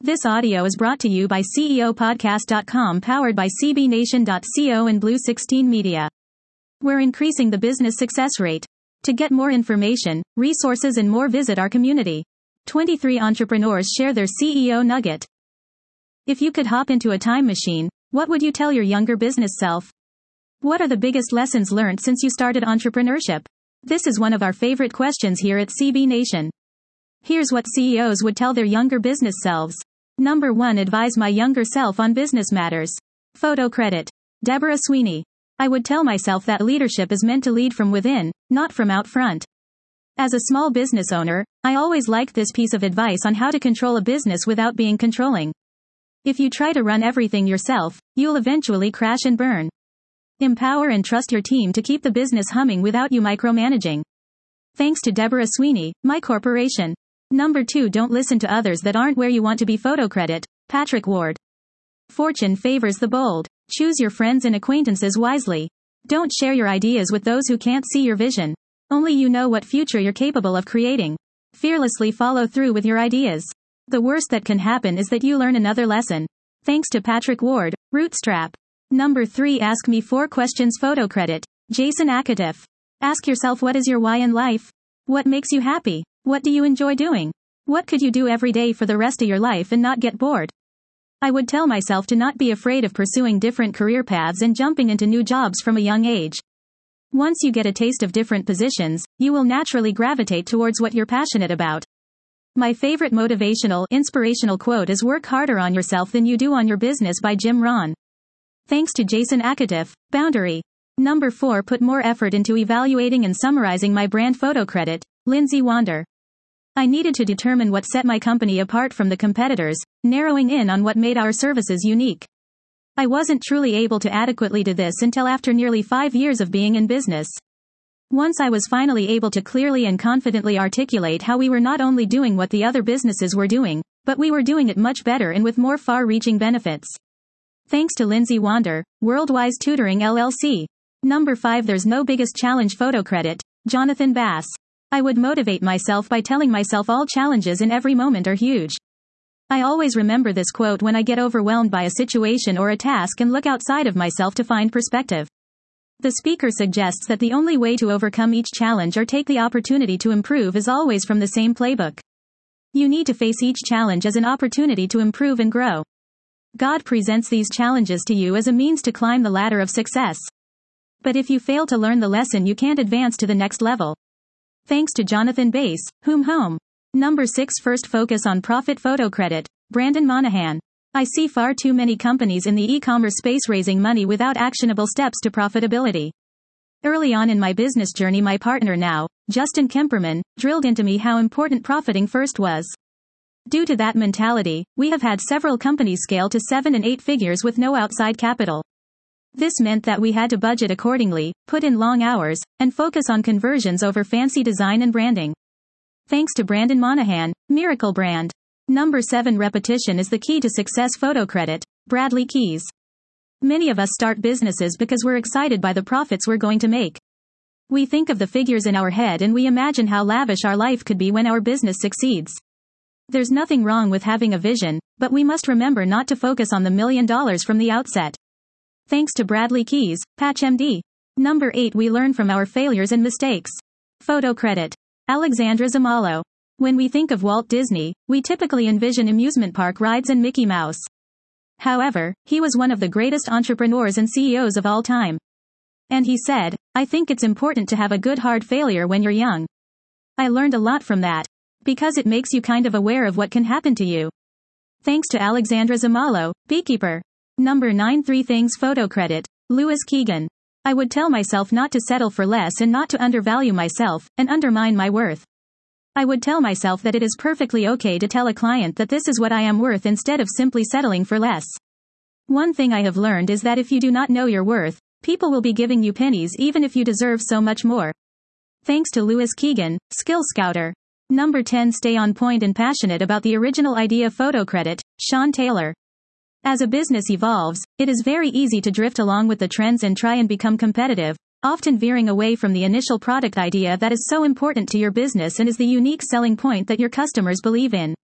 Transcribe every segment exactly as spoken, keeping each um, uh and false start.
This audio is brought to you by C E O podcast dot com, powered by C B Nation dot co and Blue sixteen Media. We're increasing the business success rate. To get more information, resources and more, visit our community. twenty-three entrepreneurs share their C E O nugget. If you could hop into a time machine, what would you tell your younger business self? What are the biggest lessons learned since you started entrepreneurship? This is one of our favorite questions here at C B Nation. Here's what C E Os would tell their younger business selves. Number one. Advise my younger self on business matters. Photo credit. Deborah Sweeney. I would tell myself that leadership is meant to lead from within, not from out front. As a small business owner, I always liked this piece of advice on how to control a business without being controlling. If you try to run everything yourself, you'll eventually crash and burn. Empower and trust your team to keep the business humming without you micromanaging. Thanks to Deborah Sweeney, my corporation. Number two. Don't listen to others that aren't where you want to be. Photo credit. Patrick Ward. Fortune favors the bold. Choose your friends and acquaintances wisely. Don't share your ideas with those who can't see your vision. Only you know what future you're capable of creating. Fearlessly follow through with your ideas. The worst that can happen is that you learn another lesson. Thanks to Patrick Ward, Rootstrap. Number three. Ask me four questions. Photo credit. Jason Akatiff. Ask yourself, what is your why in life? What makes you happy? What do you enjoy doing? What could you do every day for the rest of your life and not get bored? I would tell myself to not be afraid of pursuing different career paths and jumping into new jobs from a young age. Once you get a taste of different positions, you will naturally gravitate towards what you're passionate about. My favorite motivational, inspirational quote is "Work harder on yourself than you do on your business" by Jim Rohn. Thanks to Jason Akatiff, Boundary. Number four. Put more effort into evaluating and summarizing my brand. Photo credit. Lindsay Wander. I needed to determine what set my company apart from the competitors, narrowing in on what made our services unique. I wasn't truly able to adequately do this until after nearly five years of being in business. Once I was finally able to clearly and confidently articulate how we were not only doing what the other businesses were doing, but we were doing it much better and with more far-reaching benefits. Thanks to Lindsay Wander, Worldwise Tutoring L L C. Number five. There's no biggest challenge. Photo credit. Jonathan Bass. I would motivate myself by telling myself all challenges in every moment are huge. I always remember this quote when I get overwhelmed by a situation or a task and look outside of myself to find perspective. The speaker suggests that the only way to overcome each challenge or take the opportunity to improve is always from the same playbook. You need to face each challenge as an opportunity to improve and grow. God presents these challenges to you as a means to climb the ladder of success. But if you fail to learn the lesson, you can't advance to the next level. Thanks to Jonathan Bass, whom home. Number six. First focus on profit. Photo credit. Brandon Monahan. I see far too many companies in the e-commerce space raising money without actionable steps to profitability. Early on in my business journey, my partner now, Justin Kemperman, drilled into me how important profiting first was. Due to that mentality, we have had several companies scale to seven and eight figures with no outside capital. This meant that we had to budget accordingly, put in long hours, and focus on conversions over fancy design and branding. Thanks to Brandon Monahan, Miracle Brand. Number seven. Repetition is the key to success. Photo credit. Bradley Keys. Many of us start businesses because we're excited by the profits we're going to make. We think of the figures in our head and we imagine how lavish our life could be when our business succeeds. There's nothing wrong with having a vision, but we must remember not to focus on the million dollars from the outset. Thanks to Bradley Keys, Patch M D. Number eight. We learn from our failures and mistakes. Photo credit. Alexandra Zamalo. When we think of Walt Disney, we typically envision amusement park rides and Mickey Mouse. However, he was one of the greatest entrepreneurs and C E Os of all time. And he said, "I think it's important to have a good hard failure when you're young." I learned a lot from that, because it makes you kind of aware of what can happen to you. Thanks to Alexandra Zamalo, Beekeeper. Number nine. Three things. Photo credit. Lewis Keegan. I would tell myself not to settle for less and not to undervalue myself and undermine my worth. I would tell myself that it is perfectly okay to tell a client that this is what I am worth instead of simply settling for less. One thing I have learned is that if you do not know your worth, people will be giving you pennies even if you deserve so much more. Thanks to Lewis Keegan, Skill Scouter. Number ten. Stay on point and passionate about the original idea. Photo credit. Sean Taylor. As a business evolves, it is very easy to drift along with the trends and try and become competitive, often veering away from the initial product idea that is so important to your business and is the unique selling point that your customers believe in.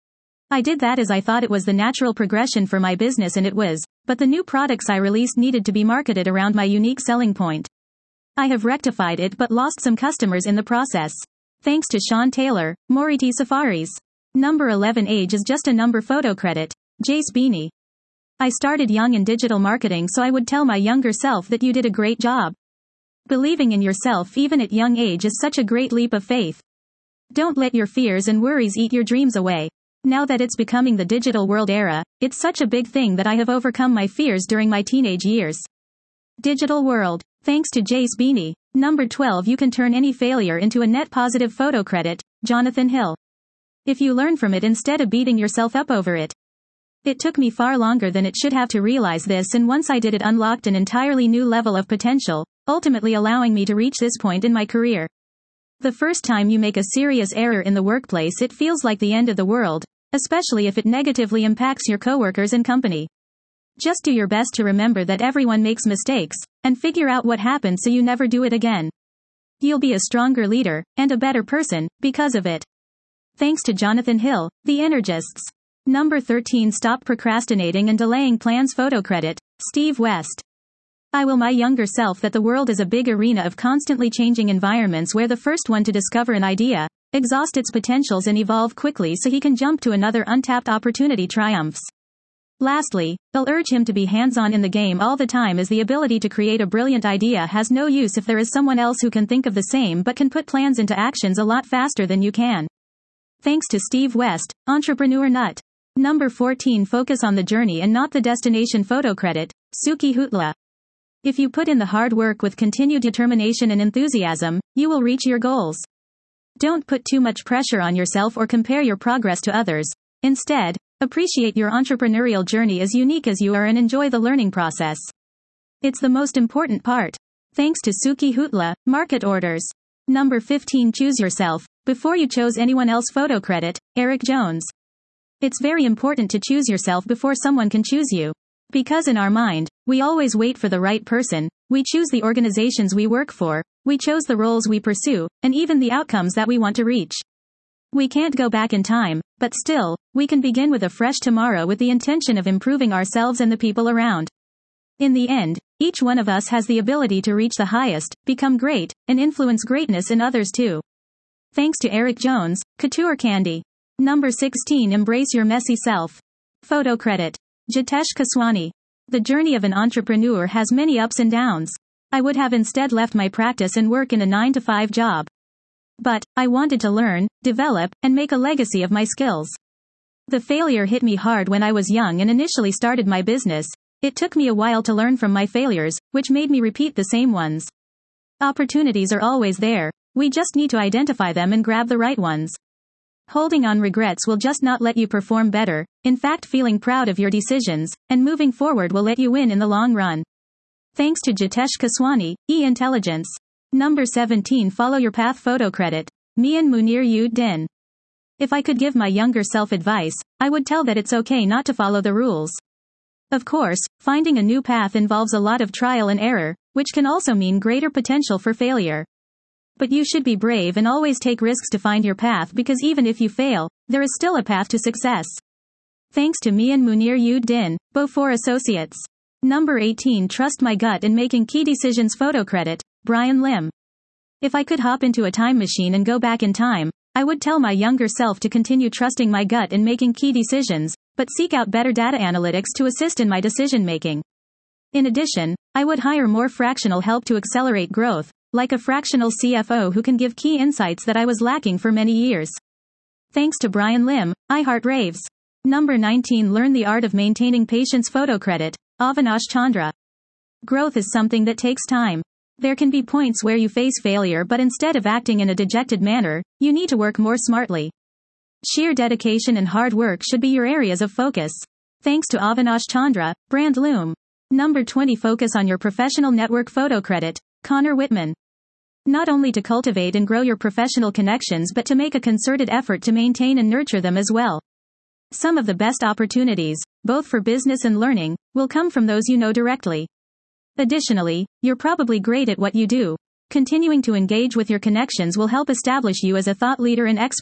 I did that as I thought it was the natural progression for my business, and it was, but the new products I released needed to be marketed around my unique selling point. I have rectified it but lost some customers in the process. Thanks to Sean Taylor, Moriti Safaris. Number eleven. Age is just a number. Photo credit. Jace Beanie. I started young in digital marketing, so I would tell my younger self that you did a great job. Believing in yourself even at young age is such a great leap of faith. Don't let your fears and worries eat your dreams away. Now that it's becoming the digital world era, it's such a big thing that I have overcome my fears during my teenage years. Digital world. Thanks to Jace Beanie. Number twelve. You can turn any failure into a net positive. Photo credit. Jonathan Hill. If you learn from it instead of beating yourself up over it. It took me far longer than it should have to realize this, and once I did, it unlocked an entirely new level of potential, ultimately allowing me to reach this point in my career. The first time you make a serious error in the workplace, it feels like the end of the world, especially if it negatively impacts your coworkers and company. Just do your best to remember that everyone makes mistakes, and figure out what happened so you never do it again. You'll be a stronger leader, and a better person, because of it. Thanks to Jonathan Hill, The Energists. Number thirteen. Stop procrastinating and delaying plans. Photo credit. Steve West. I will my younger self that the world is a big arena of constantly changing environments where the first one to discover an idea, exhaust its potentials and evolve quickly so he can jump to another untapped opportunity triumphs. Lastly, I'll urge him to be hands-on in the game all the time, as the ability to create a brilliant idea has no use if there is someone else who can think of the same but can put plans into actions a lot faster than you can. Thanks to Steve West, Entrepreneur Nut. Number fourteen. Focus on the journey and not the destination. Photo credit. Suki Hutla. If you put in the hard work with continued determination and enthusiasm, you will reach your goals. Don't put too much pressure on yourself or compare your progress to others. Instead, appreciate your entrepreneurial journey as unique as you are and enjoy the learning process. It's the most important part. Thanks to Suki Hutla, Market Orders. Number fifteen. Choose yourself before you chose anyone else. Photo credit. Eric Jones. It's very important to choose yourself before someone can choose you. Because in our mind, we always wait for the right person, we choose the organizations we work for, we chose the roles we pursue, and even the outcomes that we want to reach. We can't go back in time, but still, we can begin with a fresh tomorrow with the intention of improving ourselves and the people around. In the end, each one of us has the ability to reach the highest, become great, and influence greatness in others too. Thanks to Eric Jones, Couture Candy. Number sixteen. Embrace your messy self. Photo credit. Jitesh Kaswani. The journey of an entrepreneur has many ups and downs. I would have instead left my practice and work in a nine to five job. But, I wanted to learn, develop, and make a legacy of my skills. The failure hit me hard when I was young and initially started my business. It took me a while to learn from my failures, which made me repeat the same ones. Opportunities are always there. We just need to identify them and grab the right ones. Holding on regrets will just not let you perform better. In fact, feeling proud of your decisions and moving forward will let you win in the long run. Thanks to Jitesh Kaswani, E-Intelligence. Number seventeen. Follow your path. Photo credit. Mian Munir Ud Din. If I could give my younger self advice, I would tell that it's okay not to follow the rules. Of course, finding a new path involves a lot of trial and error, which can also mean greater potential for failure. But you should be brave and always take risks to find your path, because even if you fail, there is still a path to success. Thanks to Mian Munir Ud Din, Beaufort Associates. Number eighteen. Trust my gut in making key decisions. Photo credit. Brian Lim. If I could hop into a time machine and go back in time, I would tell my younger self to continue trusting my gut in making key decisions, but seek out better data analytics to assist in my decision making. In addition, I would hire more fractional help to accelerate growth, like a fractional C F O who can give key insights that I was lacking for many years. Thanks to Brian Lim, iHeart Raves. Number nineteen. Learn the art of maintaining patience. Photo credit. Avinash Chandra. Growth is something that takes time. There can be points where you face failure, but instead of acting in a dejected manner, you need to work more smartly. Sheer dedication and hard work should be your areas of focus. Thanks to Avinash Chandra, Brand Loom. Number twenty. Focus on your professional network. Photo credit. Connor Whitman. Not only to cultivate and grow your professional connections, but to make a concerted effort to maintain and nurture them as well. Some of the best opportunities, both for business and learning, will come from those you know directly. Additionally, you're probably great at what you do. Continuing to engage with your connections will help establish you as a thought leader and expert,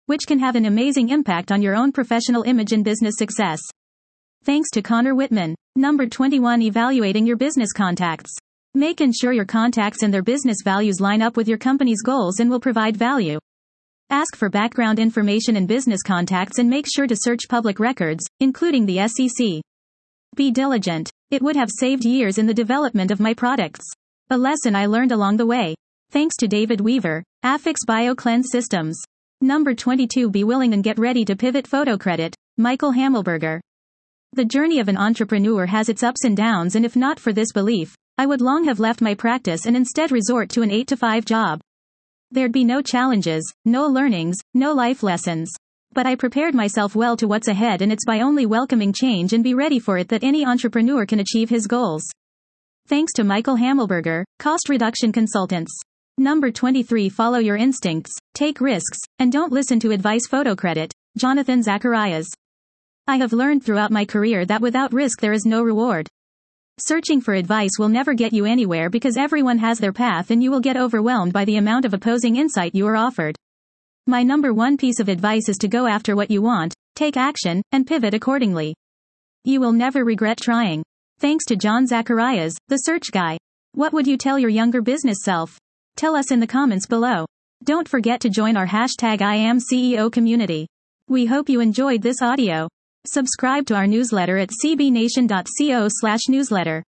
which can have an amazing impact on your own professional image and business success. Thanks to Connor Whitman. Number twenty-one. Evaluating your business contacts. Make ensure your contacts and their business values line up with your company's goals and will provide value. Ask for background information and business contacts and make sure to search public records, including the S E C. Be diligent. It would have saved years in the development of my products. A lesson I learned along the way. Thanks to David Weaver, Affix BioCleanse Systems. Number twenty-two. Be willing and get ready to pivot. Photo credit. Michael Hammelberger. The journey of an entrepreneur has its ups and downs, and if not for this belief, I would long have left my practice and instead resort to an eight to five job. There'd be no challenges, no learnings, no life lessons. But I prepared myself well to what's ahead, and it's by only welcoming change and be ready for it that any entrepreneur can achieve his goals. Thanks to Michael Hammelberger, Cost Reduction Consultants. Number twenty-three. Follow your instincts, take risks, and don't listen to advice. Photo credit. Jonathan Zacharias. I have learned throughout my career that without risk there is no reward. Searching for advice will never get you anywhere because everyone has their path and you will get overwhelmed by the amount of opposing insight you are offered. My number one piece of advice is to go after what you want, take action, and pivot accordingly. You will never regret trying. Thanks to John Zacharias, the search guy. What would you tell your younger business self? Tell us in the comments below. Don't forget to join our hashtag I am C E O community. We hope you enjoyed this audio. Subscribe to our newsletter at c b nation dot co slash newsletter.